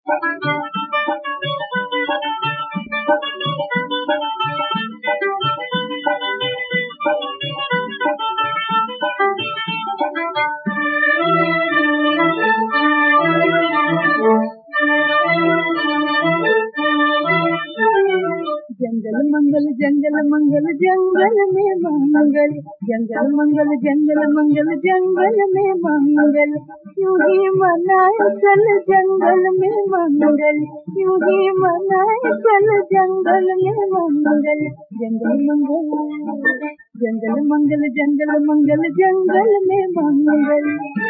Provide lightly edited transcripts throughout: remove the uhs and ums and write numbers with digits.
जंगल मंगल जंगल मंगल जंगल में मंगल, जंगल मंगल जंगल मंगल जंगल में मंगल, यूं ही मनाए चल जंगल में मंगल, यूं ही मनाए चल जंगल में मंगल। जंगल मंगल जंगल मंगल जंगल मंगल जंगल में मंगल।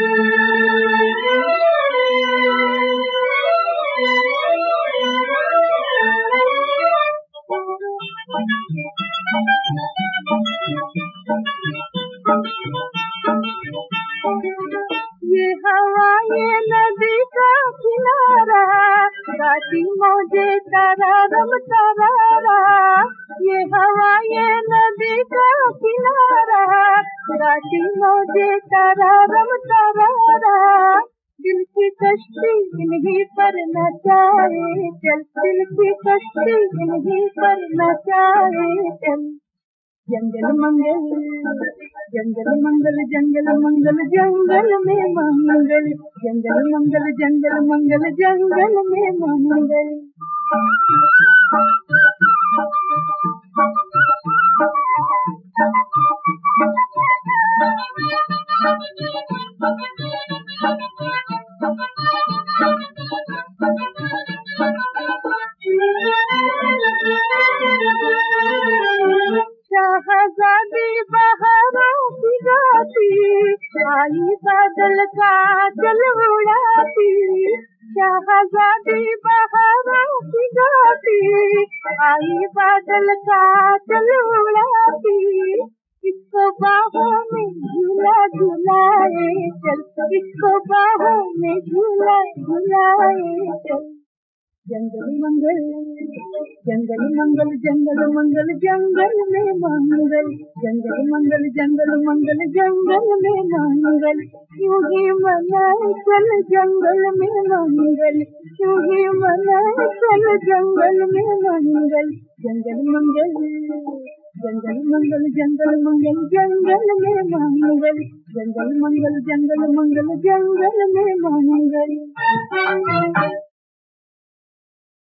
ये हवा ये नदी का किनारा, काटी मौजे तरारम तरारा। ये हवा ये नदी का किनारा, काटी मौजे तरारम तरारा। दिल की कश्ती इन्हीं पर नचाए चल, दिल की कश्ती इन्हीं पर नचाए चल। जंगल मंगल जंगल मंगल जंगल मंगल जंगल में मंगल, जंगल मंगल जंगल मंगल जंगल में मंगल। शाहज़ादी बहारों की गाती, आई बादल का जल उड़ाती। शाहज़ादी बहारों की गाती, आई बादल का जल उड़ाती। इसको बाहों में झूला झुलाए चल, इसको बाहों में झूला झुलाए चल। जंगल मंगल जंगल मंगल जंगल मंगल जंगल में मंगल, जंगल मंगल जंगल मंगल जंगल में मंगल। यूं ही मनाए चल जंगल में मंगल, यूं ही मनाए चल जंगल में मंगल। जंगल मंगल जंगल मंगल जंगल मंगल जंगल में मंगल, जंगल मंगल जंगल मंगल जंगल में मंगल।